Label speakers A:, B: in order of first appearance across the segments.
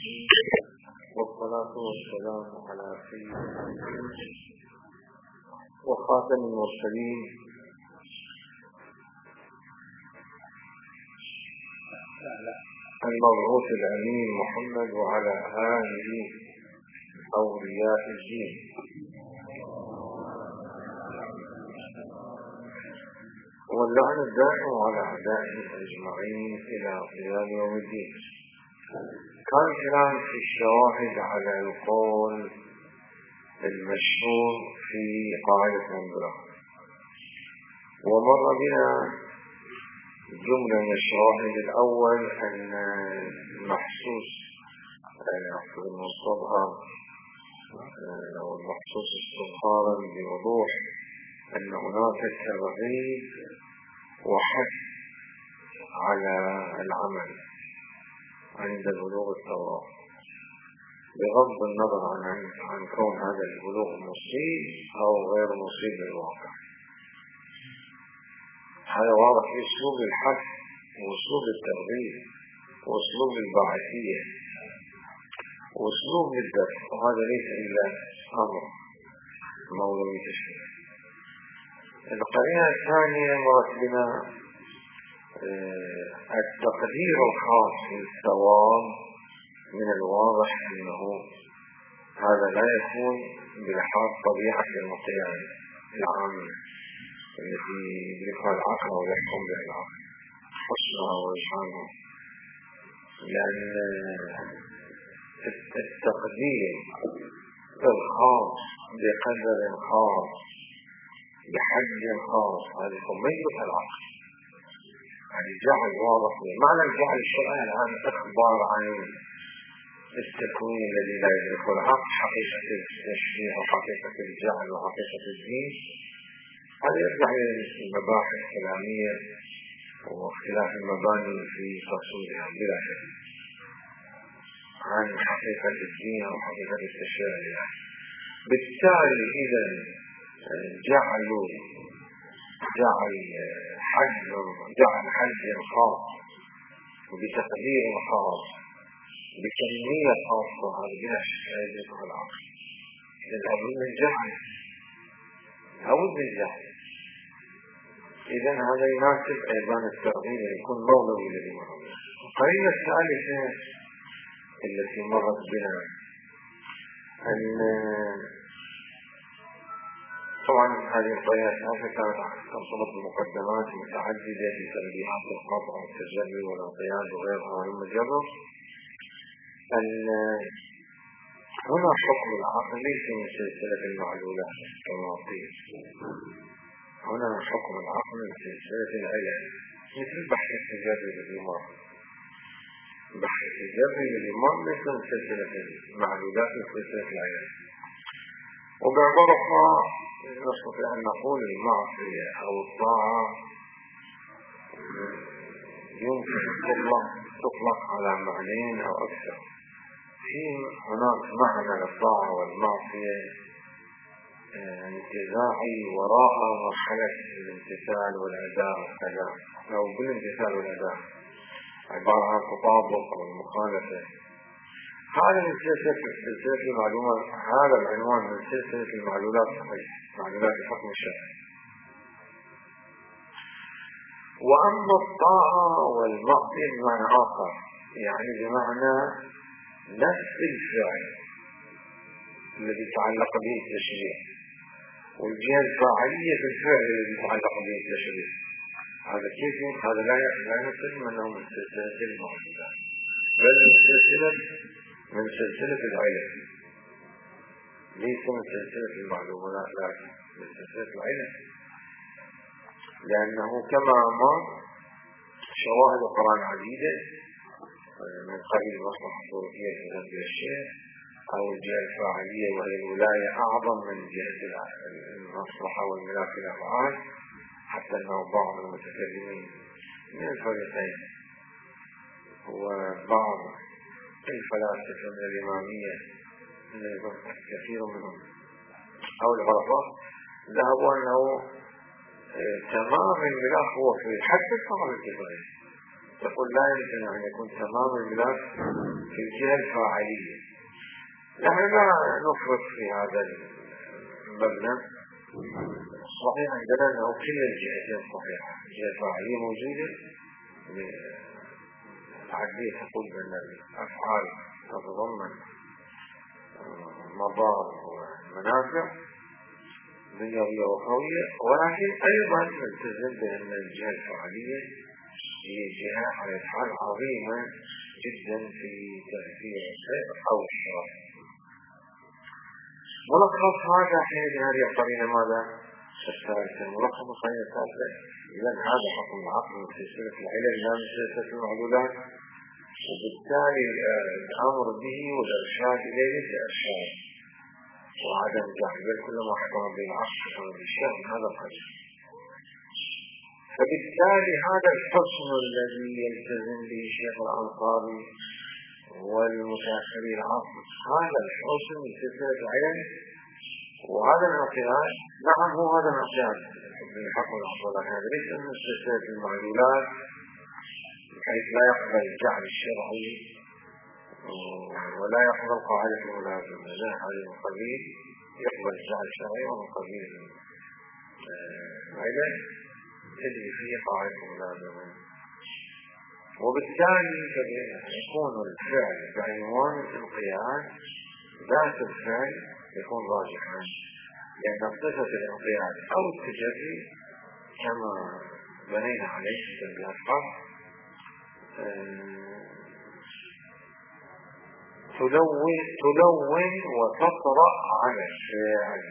A: والصلاة والسلام على سيدنا وخاتم المرسلين المبعوث الأمين محمد وعلى آله أولياء الدين. واللعن الدائم على أعدائهم أجمعين إلى قيام يوم الدين. كان كلام في الشواهد على القول المشهور في قاعدة منبرة، ومر بنا جملة من الشواهد. الأول أن المحسوس المستظهر أو المحسوس استظهارا بوضوح أن هناك ترغيب وحث على العمل عند بلوغ الثواب، بغض النظر عن كون هذا البلوغ مصيب أو غير مصيب للواقع. هذا واضح في أسلوب الحث وأسلوب الترغيب وأسلوب الباعثية وأسلوب الدفع، وهذا ليس إلا أمر مولوي تشريع. القرينة الثانية مرت بنا التقدير الخاص للثواب. من الواضح أنه هذا لا يكون بلحاظ طبيعة المقيام العامة التي يدركها العقل ويحكم بها العقل حسنها ورجحانها، لأن التقدير الخاص بقدر خاص بحد خاص هذا ما يدركها العقل. يعني جعل واضح معنى جعل الشرع الآن أخبار عن التكوين الذي لا يدركه العقل، حقيقة التشريع وحقيقة الجعل وحقيقة الدين. هذا يرجع إلى المباحث الكلامية واختلاف المباني في فصولها بلا شك عن حقيقة الدين وحقيقة التشريع. بالتالي إذا جعل حج خاص وبتقدير خاص بكمية خاصة، هذا بلا شك لا يدركه العقل. لابد من جعل إذا هذا يناسب أيضا الترغيب أن يكون مولوي الذي مر بنا. القرينة الثالثة التي مرت بنا أن طبعا هذه القرينة الثالثة كانت تنصبت بمقدمات متعددة في تنبيهات القطع والتجلي والانقياد وغيرها مما جرى. أن هنا حكم العقل ليس من سلسلة المعلولات كما قيل، هنا حكم العقل من سلسلة العلم، مثل بحث التجري للإمام. بحث التجري للإمام ليس من سلسلة المعلولات من سلسلة العلم. وبعبارة نستطيع أن نقول المعصية أو الطاعة يمكن تطلق على معنيين أو أكثر. في هناك معنى للطاعة والمعصية انتزاعي وراء مرحلة الامتثال والأداء والسلام، أو بالامتثال والأداء عبارة عن تطابق والمخالفة. هذا من سلسلة المعلومات، هذا العنوان من سلسلة المعلولات الصحيحة، معلولات الحكم الشرعي. وأما الطاعة والمعصية بمعنى آخر، يعني بمعنى نفس الفعل الذي يتعلق به التشريع والجهة الفاعلية في الفعل الذي يتعلق به التشريع. هذا كيف؟ هذا لا يمثل منه من سلسلة المعلولات، بل من سلسلة العلم، ليس من سلسلة المعلومات، لكن من سلسلة العلم. لأنه كما أمر شواهد القرآن عديدة من قبيل المصلحة الصورية في هذا الشيء أو الجهة الفاعلية، وهي الولاية أعظم من جهة المصلحة والملاك الأفعال، حتى أنه بعض المتكلمين من الفريقين وبعض الفلاسفة من الإمامية كثير منهم أو الغرفاء ذهبوا أنه تمام الملاك هو في حتى الصلاة الكفاية. يقول لا يمكن أن يكون تمام الملف في الجهة الفاعلية. نحن لا نفرط في هذا المبنى. صحيح عندنا أنه كل الجهتين صحيحة، الجهة الفاعلية موجودة، العقلية تقول بأن الأفعال تتضمن مضار ومنافع دنيوية وأخروية، ولكن أيضا نلتزم بأن الجهة الفعلية هي جهة على الحال عظيمة جدا في تأثير الخير أو الشر. ملخص هذا حين هذه القرينة ماذا؟ الثالثة. ملخص القرينة الثالثة إذا هذا حكم العقل من سلسلة العلل لا من سلسلة المعلولات، وبالتالي الأمر به والإرشاد إليه كإرشاد، وعدم جعل بل كل ما حكم بالعقل حكم بالشر من هذا القدر. فبالتالي هذا الحسن الذي يلتزم به الشيخ الأنصاري والمتأخرين العصر، هذا الحسن من سلسلة العلل وهذا المقياس. نعم هو هذا المقياس من حكم العصر، لكن ليس من سلسلة المعلولات بحيث لا يقبل الجعل الشرعي ولا يقبل قاعدة الملازمة. لا، هذا من قبيل يقبل الجعل الشرعي ومن قبيل العلل تجري فيه قاعدة الملازمة. وبالتالي يكون الفعل بعنوان الانقياد ذات الفعل يكون راجحا، لأن صفة الانقياد أو التجري كما بنينا عليه في الأفعال تلون وتطرأ على الفعل،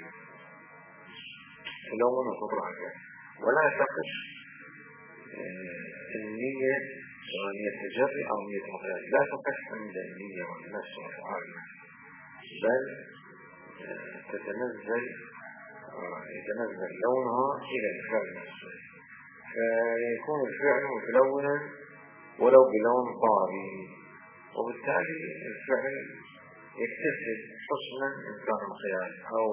A: تلون وتطرأ على الفعل، ولا تقف النية سواء نية تجري أو نية انقياد، لا تقف عند النية والنفس وأفعالها، بل يتنزل لونها إلى الفعل نفسه، فيكون الفعل متلونا ولو بلون طاري، وبالتالي الفعل يكتسب حسنا إن كان انقياد أو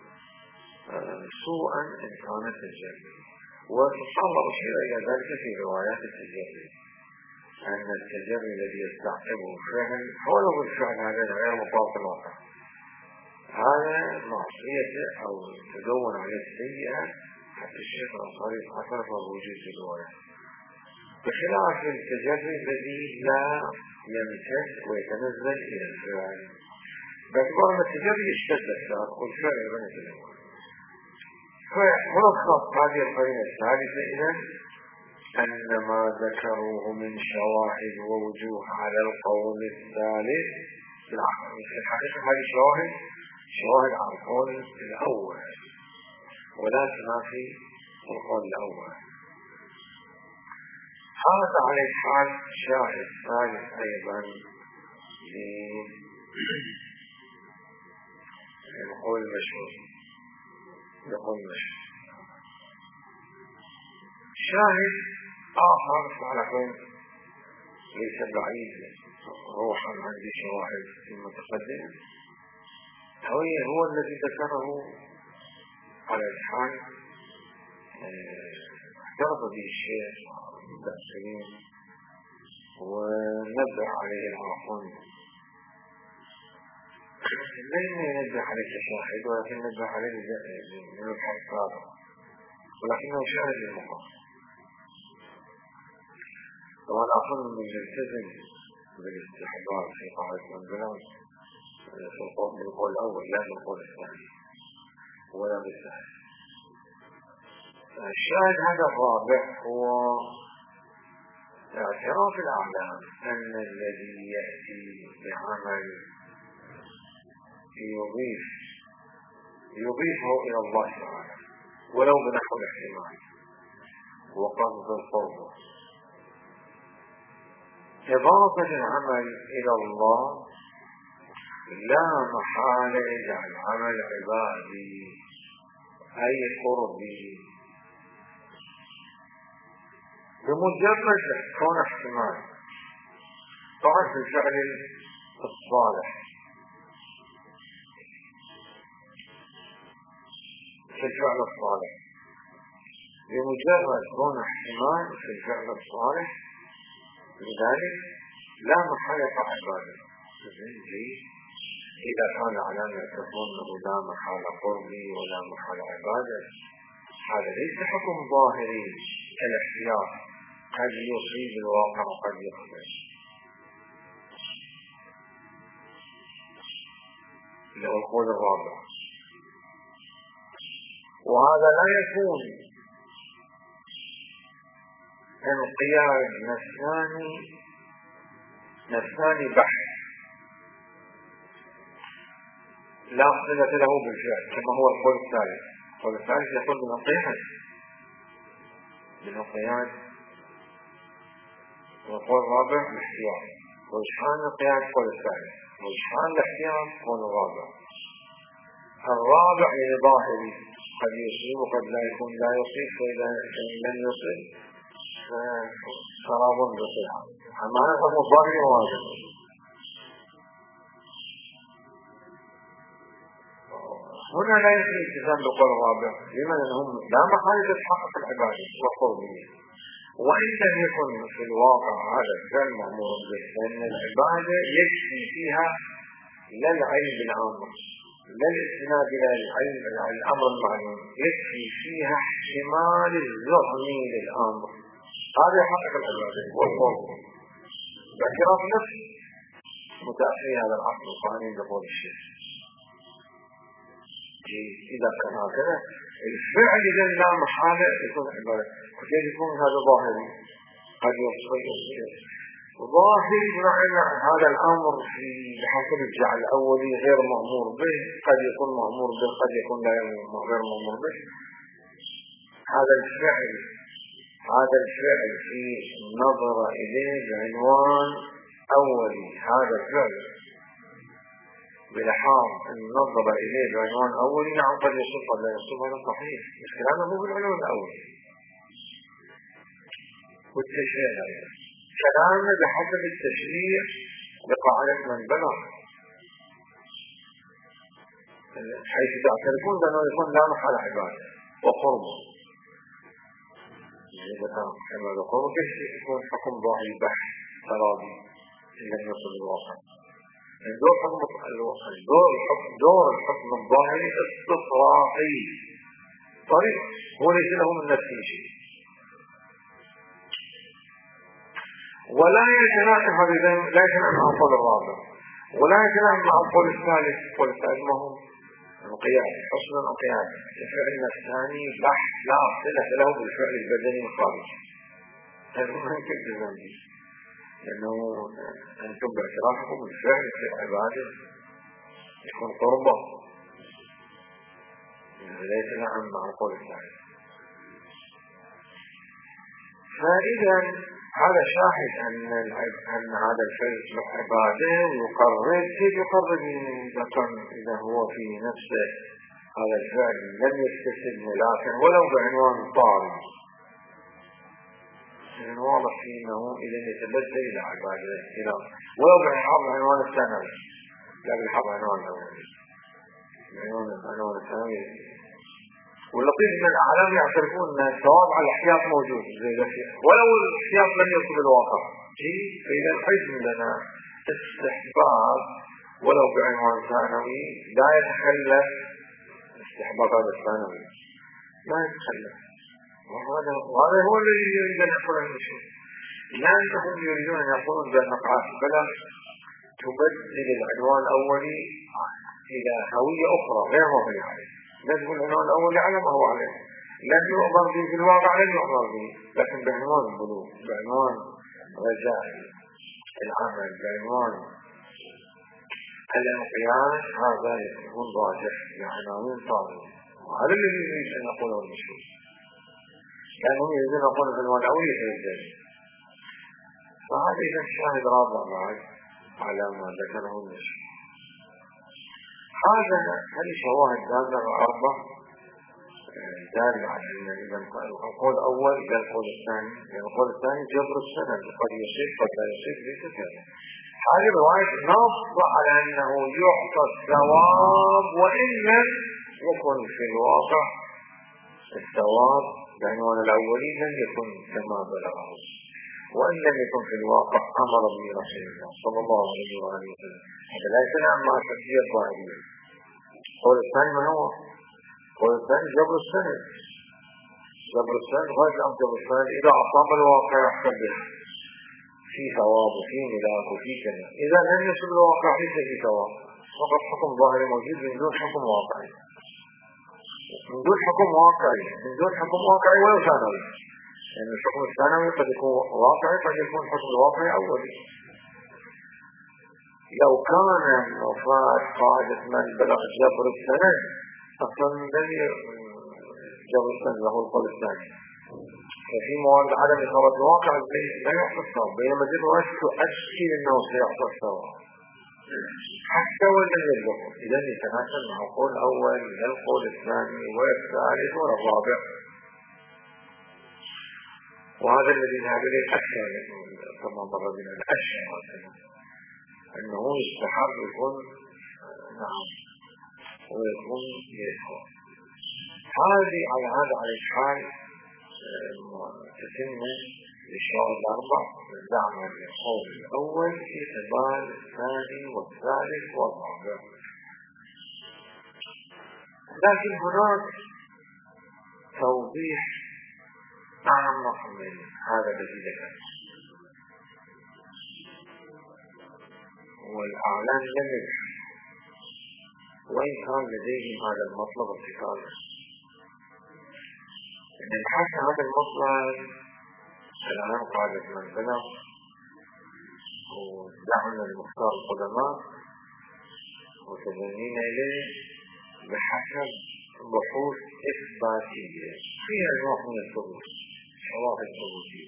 A: سوءا إن كان تجري. وتصور أشير إلى ذلك في روايات التجري، أن التجري الذي يستعقبه الفعل هو لو الفعل هذا غير مطابق الواقع، هذا معصية أو تدون عليه السيئة، حتى الشيخ الأنصاري اعترف بوجود الرواية، بخلاف التجري الذي لا يمتد ويتنزل إلى الفعل، باعتبار أن التجري يشتد الفعل والفعل يبنى التدون. فملخص هذه القرينة الثالثة إذا أن ما ذكروه من شواهد ووجوه على القول الثالث في الحقيقة هذه شواهد على القول الأول ولا تنافي القول الأول. هذا على الحال شاهد ثالث أيضا للقول المشهور. شاهد آخر على كون ليس بعيد روحا عندي شواهد في المتقدم، هو الذي ذكره على الحال اعترض به الشيخ المتأخرين ونبه عليه الآخرون. لن ينبه عليه الشاهد ولكن نبه عليه من الحصار، ولكنه شاهد للمقام. طبعا أظن من يلتزم بالاستحضار في قاعدة المنزلات في القول الأول لا بالقول الثاني ولا بالثالث. الشاهد هذا الرابع هو اعتراف الأعلام أن الذي يأتي بعمل يضيفه إلى الله تعالى ولو بنحو الاحتمال وقصد القرب، إضافة العمل إلى الله لا محالة يجعل عمل عبادي أي قربي بمجرد كون احتمال. طبعا في الفعل الصالح بمجرد كون احتمال في الفعل الصالح لذلك لا محالة عبادة. إذا كان علامة تظن أنه لا محالة قربي ولا محالة عبادة، هذا ليس حكم ظاهري كالاحتياط، قد يصيب الواقع وقد يخطئ. القول الرابع، وهذا لا يكون انقياد نفساني بحت لا صلة له بالفعل، كما هو القول الثالث. القول الثالث يقول بالانقياد، والقول الرابع الاحتياط. وإجحان الانقياد القول الثالث، وإجحان الاحتياط القول الرابع. الرابع لظاهري قد يصيب وقد لا يكون لا يصيب، فإذا لم يصيب فسراب بصيحة. أما نفهم الظاهري واجب. هنا لا يمكن الالتزام بالقول الرابع، لماذا هم لا محالة تحقق العبادة والقربية، وإن لم يكن في الواقع هذا الفعل مأمور به، لأن العبادة يكفي فيها لا العلم بالأمر، لا الاستناد إلى العلم الأمر المعلوم، يكفي فيها احتمال الزعم للأمر، هذا يحقق العبادة والقرب باعتراف نفس متأخر هذا العقل القانوني بقول الشيخ. إذا كان هكذا الفعل إذا لا محالة يكون عبادة. قد يكون هذا ظاهري، قد يصير ظاهري بمعنى هذا الأمر بحسب الجعل الأولي غير مأمور به، قد يكون مأمور به، قد يكون غير مأمور به. هذا الفعل في نظر إليه بعنوان أولي، هذا الفعل بلحاظ النظر إليه بعنوان أولي نعم قد يصف ولا يصف، هذا صحيح، بس كلامه مو بالعنوان الأولي. والتشريع هذا كلامه بحسب التشريع بقاعدة من بلغ، حيث تعترفون بأنه يكون لا محال عبادة وقربه. إذا كان عبادة وقربه كيف يكون حكم ظاهري بحث تراضي إن لم يصل الواقع؟ دور الحكم الظاهري استطراقي طريق، هو ليس له من نفسه شيء، ولا يتناقض لا يتناقض مع القول الرابع، ولا يتناقض مع القول الثالث. القول الثالث ما هو القياس، حسن القياس الفعل النفساني بحث لا صلة له بالفعل البدني الخارجي. هذا ما يمكن تزام به، لأنه أنتم باعترافكم بالفعل في العبادة يكون قربة، لا يتناقض مع القول الثالث. فإذا هذا شاهد أن هذا الفعل عبادة ويقرر. كيف يقرر إذا هو في نفسه هذا الفعل لم يكتسب ملاكا ولو بعنوان طارئ؟ من واضح فيه أنه إذا يتبدل إلى عبادة ولو بعنوان الثانوي، لا بالحظ عنوان الأولي، عنوان الثانوي. واللطيف من الأعلام يعترفون أن الثواب على الاحتياط موجود ولو الاحتياط لم يصل الواقع. فإذا الحزم لنا استحباب ولو بعنوان ثانوي لا يتخلف استحباب هذا الثانوي، لا يتخلف. وهذا هو الذي يريد أن يقول المشي، لا أنهم يريدون أن يقولون بالنقعات بل تبدل العنوان الأولي إلى هوية أخرى غير ما هي عليه. لازم العنوان الأولي على ما هو عليه، لن يؤمر به في الواقع، لن يؤمر به، لكن بعنوان البلوغ، بعنوان رجاء العمل، بعنوان الانقياد، هذا يكون راجح لعناوين صادقة. وهذا الذي يريد أن يقوله المشهور، لأنهم يريدون أن يقولوا العنوان الأولي يتبدل. فهذا إذا الشاهد رابع بعد على ما ذكره المشهور. هذه شواهد دالة أربع دالة على أن إذا القول الأول إلى القول الثاني، يعني القول الثاني جبر السند، قد يصيب قد لا يصيب ليس كذا. هذه الرواية نص على أنه يعطى الثواب وإن لم يكن في الواقع الثواب بعنوان الأولي لم يكن كما بلغه. وإن لم يكن في الواقع أمر به رسول الله صلى الله عليه وآله وسلم. هذا لا يتنام مع التفسير الظاهرية. قول الثاني ما هو؟ قول الثاني جبر السند. جبر السند غير أن جبر السند إذا أصاب الواقع يحصل به في ثواب وفي ملاك وفي كذا. إذا لم يصل الواقع ليس في ثواب، فقط حكم ظاهري موجود من دون حكم واقعي. من دون حكم واقعي، من دون حكم واقعي ولو ثانوي. يعني الحكم الثانوي قد يكون واقعي، قد يكون حكم الواقعي أولي. لو كان وفاة قاعدة من بلغ جبر السند أصلا لم جبر السند له القول الثاني. ففي مواد عدم إصابة الواقع لا يحصل ثواب، بينما جد الرواية تؤكد أنه سيحصل ثواب حتى وإن لم يبلغه. إذا يتناسب مع القول الأول إلى القول الثاني والثالث والرابع. وهذا الذي ذهب إليه أكثر كما مر بنا الأشهر أنه يستحب يكون نعم ويكون يسوع. هذه على هذا على الحال تتم للشهر الأربع دعم القول الأول في قبال الثاني والثالث والرابع. لكن هناك توضيح أعمق من هذا الذي ذكر، والأعلام لم يدخل وإن كان لديهم هذا المطلب الثقافي. نبحث هذا المطلب الآن قاعدة من بلغ ودعنا لمختار القدماء وتبنينا إليه بحسب بحوث إثباتية فيها نوع من الثبوت، شواهد ثبوتية.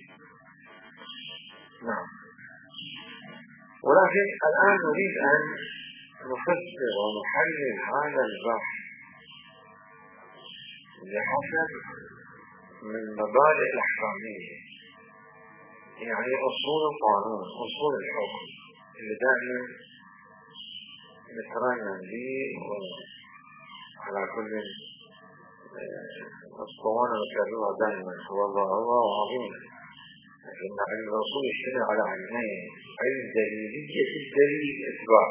A: نعم. ولكن الآن نريد أن نفسر ونحلل هذا البحث بحسب من مبادئ الأحكامية، يعني أصول القانون، أصول الحكم اللي دائما نترنم به على كل أسطوانة نكررها دائما هو الله الله عظيم. لكن علم الرسول يشتمل على علمين: علم دليلية الدليل إثبات،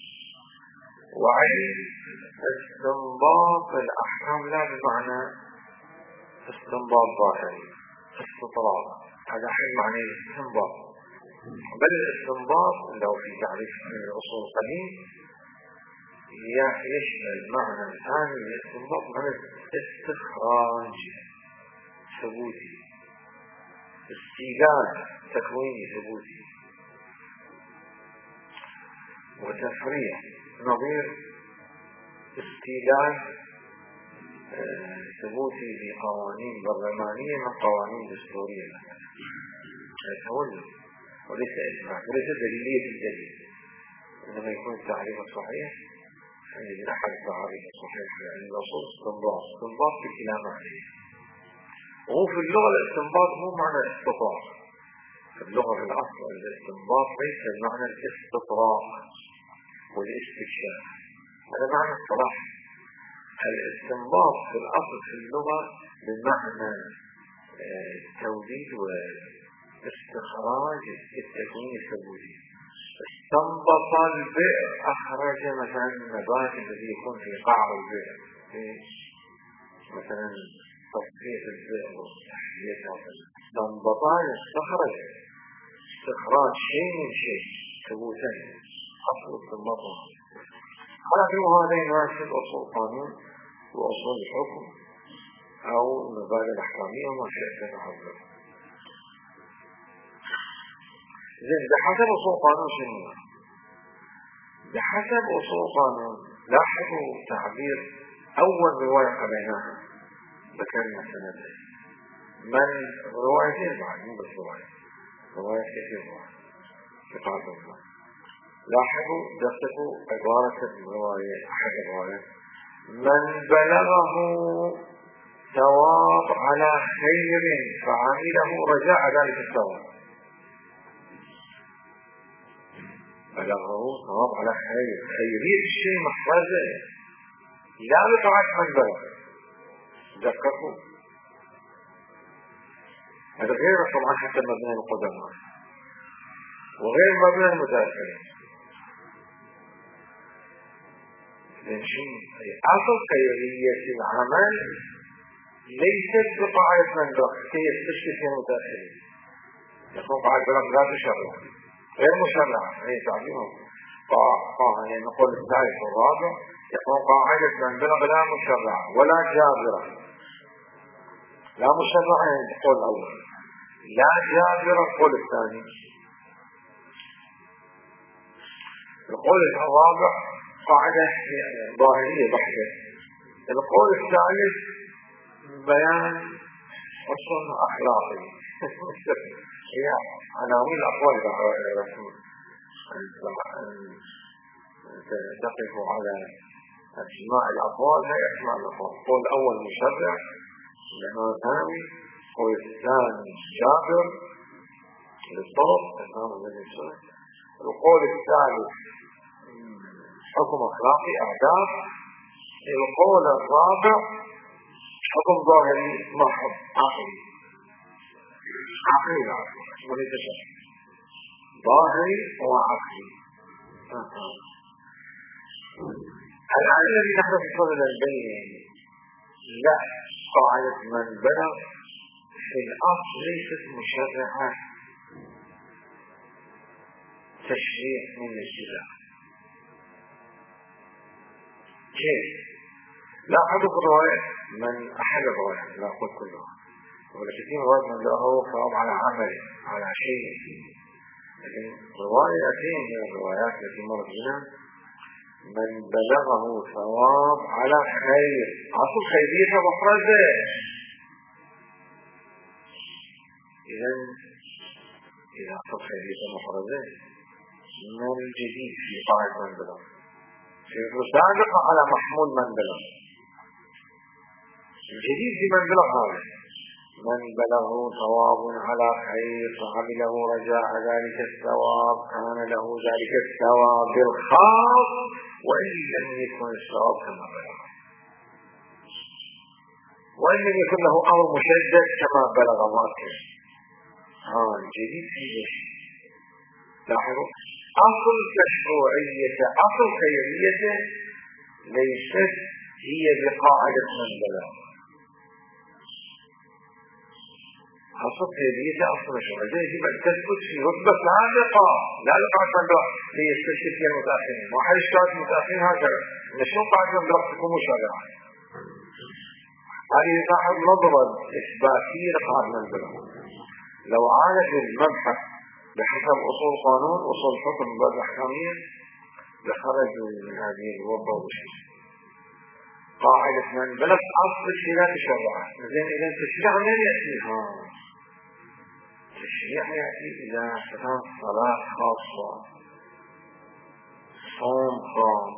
A: وعلم استنباط الأحكام لا بمعنى استنباط ظاهري استطراد، هذا حين معنى الاستنباط، بل الاستنباط لو في تعريف من الأصول القديم يشمل معنى ثاني للاستنباط معنى استخراج ثبوتي، استيجاد تكويني ثبوتي، وتفريع نظير استيجاد ثبوتي لقوانين برلمانية من قوانين دستورية. هذا وليس إثبات وليس دليلية الدليل، إنما يكون التعريف الصحيح عند أحد التعريف الصحيح يعني الأصول استنباط بكلا معنى. وهو في اللغة الاستنباط مو معنى استطراق، في اللغة في الأصل الاستنباط ليس معنى الاستطراق والاستكشاف، هذا معنى الصلاح. الاستنباط في الأصل في اللغة بمعنى توليد واستخراج التكوين الثبوتي. استنبط البئر، أخرج مثلا النبات الذي يكون في قعر البئر، مثلا تصفية البئر وتحليتها. استنبط استخرج، استخراج شيء من شيء ثبوتا، أصل استنبط. ولكن هذا يناسب أصول القانون وأصول الحكم أو المبادئ الأحكامية وما شئت تحضر. زين بحسب أصول القانون شنو؟ بحسب أصول القانون لاحظوا تعبير أول رواية قبلناها ذكرنا سندين من روايتين بعد مو بس رواية كثير بعد بقاعدة الله. لاحظوا دققوا عبارة الرواية أحد الروايات: من بلغه ثواب على خير فعمله رجاء ذلك الثواب. بلغه ثواب على خير، خيرية الشيء محفظة لا بطاعة من بلغ. دققوا هذا غير طبعا حتى مبنى القدماء وغير مبنى المتأخرين. أصل خيرية العمل ليست بقاعدة مندوح كي يستشفي فيها المتأخرين. يكون قاعدة لا تشرع غير مشرعة، هي تعليمهم يعني نقول الثالث والرابع يكون قاعدة من بلغ لا مشرعة ولا جابرة. لا مشرعة يعني القول الأول، لا جابرة القول الثاني. القول الرابع قاعدة ظاهرية بحتة. القول الثالث بيان أصل أخلاقي هي عناوين الأقوال الرسول تقف على أسماء الأقوال لا أسماء الأقوال. القول الأول مشرع لأنه ثاني، القول الثاني جابر للطرف الإمام الذي يشرع. القول الثالث حكم أخلاقي أعداد. القول الرابع حكم ظاهري محض عقلي وليس شرعي، ظاهري وعقلي. الآن الذي نحن في صدد البين لا قاعدة من بلغ في الأصل ليست مشرعة، تشريع من الجزاء. كيف؟ لا أحد الرواية من أحد الرواية لا أقول كلها، ولكن رواية من له صواب على عمل على شيء، لكن روايتين من الروايات التي مرت بنا من بلغه ثواب على خير. أصل خيرية مفرزة. إذا أصل خيرية مفرزة من الجديد في قاعدة من بلغ في الرسالة على محمول من بلغ. الجديد في من بلغ هذا من بلغه ثواب على خير فعمله رجاء ذلك الثواب كان له ذلك الثواب الخاص وإن لم يكن الثواب كما بلغ، وإن لم يكن له أمر مشدد كما بلغ ماكر. الجديد فيه لاحظوا أصل مشروعية أصل خيرية ليست هي بقاعدة من بلغ. أصل خيرية أصل مشروعية يجب أن تثبت في رتبة سابقة لا لقاعدة من بلغ ليستشفي فيها المتأخرين. واحد اشتغل المتأخرين هكذا مشروع قاعدة من بلغ تكون مشرعة. هذه صاحب نظرة إثباتية لقاعدة من بلغ. لو عالج المبحث بحسب أصول قانون أصول حكم بعد أحكامية لخرجوا من هذه الوضع والشيء. قاعدة من بلغ أصل الشيء لا تشرع. إذا تشريع من يأتيها؟ تشريع يأتي إذا كانت صلاة خاصة، صوم خاص،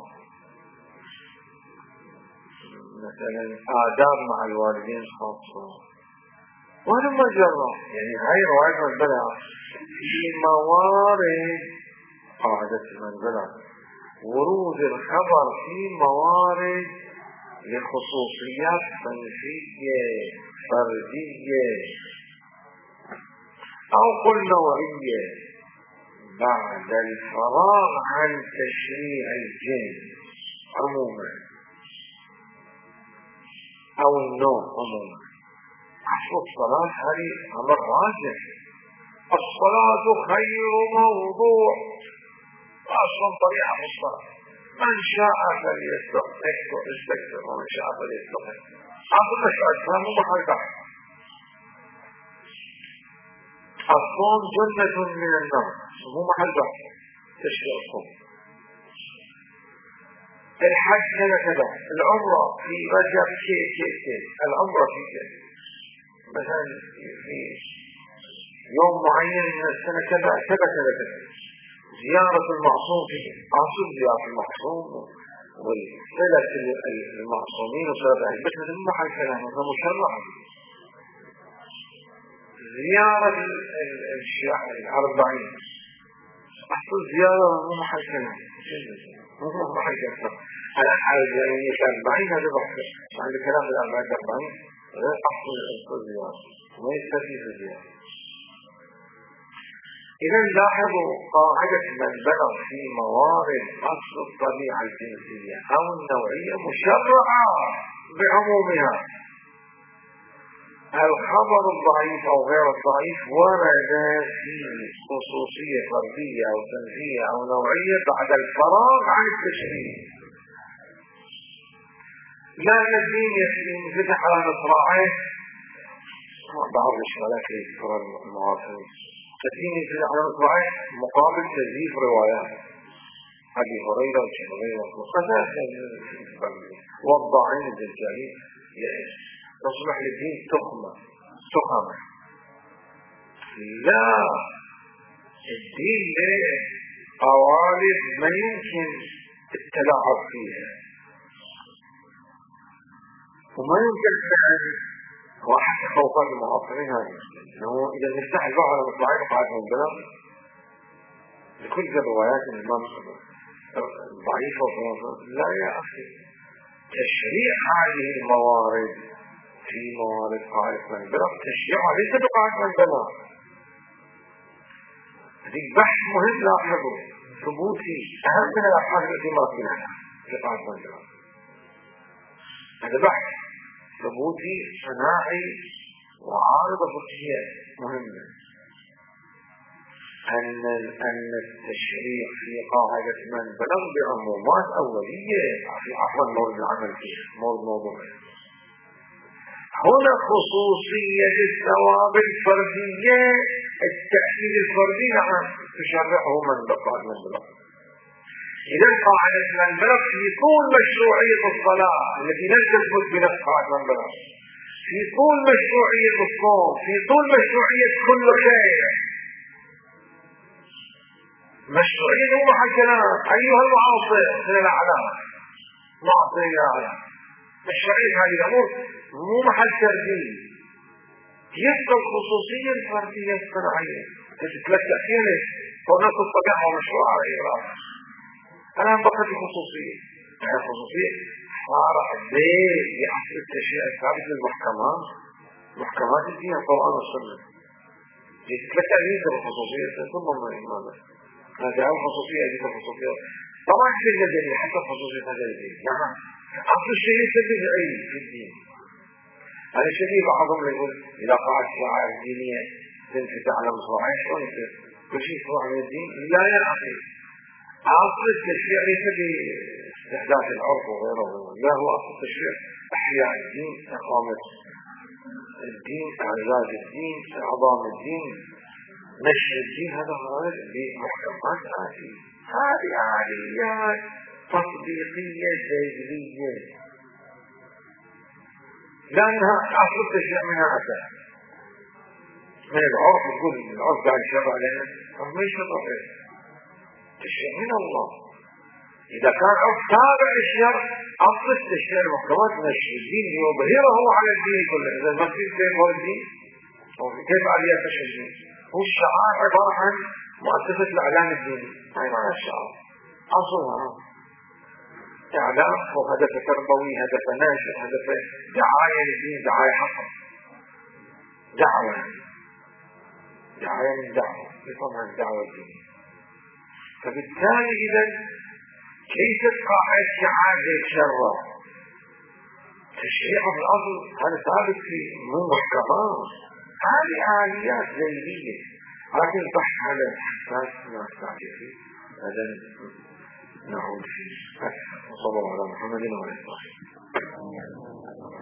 A: مثلا آداب مع الوالدين خاصة، وهذا ما جرى. يعني هاي رواية من بلغ في موارد قاعدة من بلغ ورود الخبر في موارد لخصوصيات صنفية فردية أو قل نوعية بعد الفراغ عن تشريع الجنس عموما أو النوع عموما. أصل الصلاة هذه أمر راجح. الصلاة خير موضوع أصلا طريقة في الصلاة. من شاء فليستكثر ومن شاء فليستقل. أصل مشاعر مو محل بحث. الصوم جنة من النار مو محل بحث تشريع الصوم. الحج كذا، العمرة في رجب كيف العمرة في كيف مثلا في يوم معين من السنة كذا زيارة المعصوم في أصل زيارة المعصوم والصلة المعصومين وصلة أهل البيت مثل محل كلام هذا مشرع. زيارة الأربعين أصل زيارة مو محل كلام مو محل كلام. على الأربعين هذا بحث عن الكلام الأربعين غير أصل الفيزياء ما يستفيد الفيزياء. إذا لاحظوا قاعدة من بلغ في موارد أصل الطبيعة الجنسية أو النوعية مشرعة بعمومها. الخبر الضعيف أو غير الضعيف ورد في خصوصية فردية أو جنسية أو نوعية بعد الفراغ عن التشريع. لأن الدين ينفتح على مصراعيه بعض الإشكالات اللي يذكرها المعاصرين. الدين ينفتح على مصراعيه مقابل تزييف روايات أبي هريرة وشهريرة وقذاف والضعين الدجالين تصبح للدين تخمة. لا، الدين له قوالب ما يمكن التلاعب فيها، وما يمكن فعل واحد خوفات المعاصرين هذه انه اذا نفتح الباب على مصراعيه قاعده من البلد لكل الروايات الامام ضعيفه. لا يا اخي، تشريع هذه الموارد في موارد قاعده من البلد تشريعها ليس بقاعده من البلد. هذه بحث مهم لاحظوا ثبوتي اهم من الابحاث التي ما فيها في قاعده من البلد. هذا بحث ثبوتي صناعي وعارضة فقهية مهمة. أن التشريع في قاعدة من بلغ بعمومات أولية في أفضل مورد العمل فيها مورد موضوعي. هنا خصوصية الثواب الفردية، التأكيد الفردي نعم تشرعه من بلغ. إذا قاعدة من بلغ في طول مشروعية الصلاة التي لن تثبت بنفس قاعدة من بلغ، في طول مشروعية الصوم، في طول مشروعية كل خير. مشروعية مو محل كلام أيها المعاصر من الأعلام معصية يا أعلام. مشروعية هذه الأمور مو محل ترديد. يبقى الخصوصية الفردية الصناعية تتلقى فيها ليش؟ ونفس الطبيعة ومشروع على إغراء. أنا بقيت الخصوصية. الخصوصية صار بيت بأصل التشريع الثابت للمحكمات. محكمات فيها القرآن والسنة. تتلقى ليس الخصوصية ثم من الإيمان. هذا الخصوصية هذه الخصوصية. طبعا في الدين حتى الخصوصية هذا الدين. نعم. أصل الشيء تبعي في الدين. هذا الشيء بعضهم يقول إذا قاعدت شعائر دينية تنفتح على مصراعيه شلون يصير؟ كل شيء يصير على الدين؟ لا يا أخي. أصل التشريع ليس باستحداث العرف وغيره، لا هو أصل التشريع أحياء الدين، إقامة الدين، إعزاز الدين، إعظام الدين، نشر الدين. هذا غير بمحكمات هذه آليات تطبيقية جاذبية، لأنها أصل التشريع منها أساس. من العرف يقول العرف قاعد يشرع علينا، ما يشرع علينا تشريع من الله. إذا كان عرف تابع للشرع أصل التشريع المحكمات نشر الدين ليظهره على الدين كله. إذا ما في كيف هو الدين كيف آليات نشر الدين؟ هو الشعار عبارة عن مؤسسة الإعلام الديني. هاي معنى الشعار أصلها إعلام وهدف تربوي، هدف ناشر، هدف دعاية للدين، دعاية حقا، دعوة من دعوة بطمع الدعوة الدينية. فبالتالي إذا كيف قاعدة شعار الشرع تشريع في الأصل هذا ثابت في مو محكمات. هذه آليات ذيلية، لكن البحث هذا حساس ما استعجل فيه. هذا نعود فيه. وصلى الله على محمد وعلى آله وصحبه.